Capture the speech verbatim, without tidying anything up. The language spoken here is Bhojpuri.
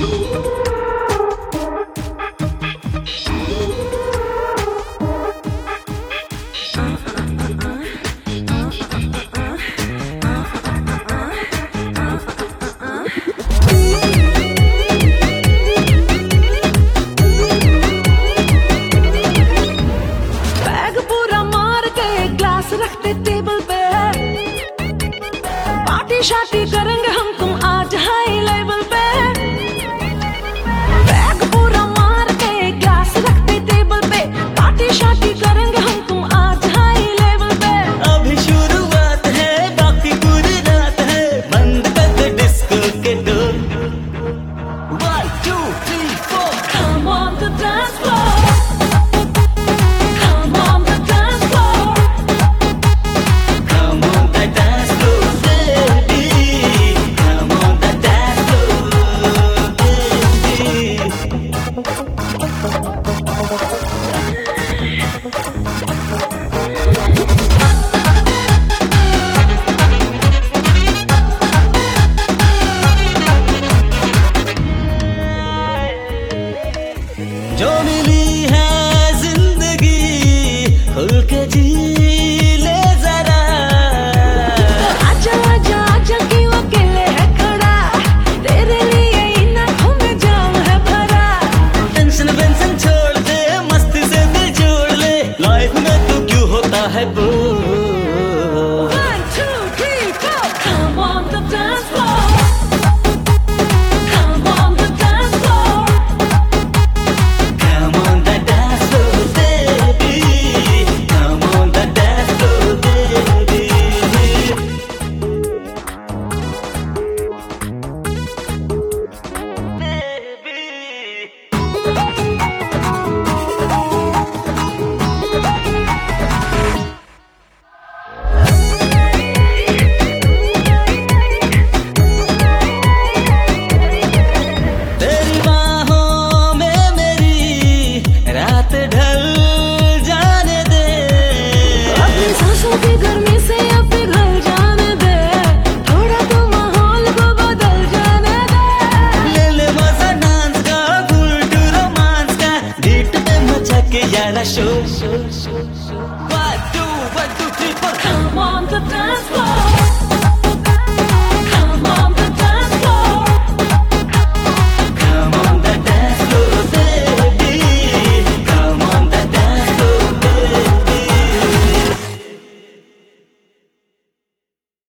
रखते टेबल पे पार्टी शार्टी करेंगे हम तुम आज हाई लेवल पे। बैग पूरा मार के ग्लास रखते टेबल पे पार्टी शार्टी करेंगे हम तुम आज हाई लेवल पे। अभी शुरुआत है बाकी पूरी रात है बंद कर दे डिस्को के door. One two three four Come on the dance floor।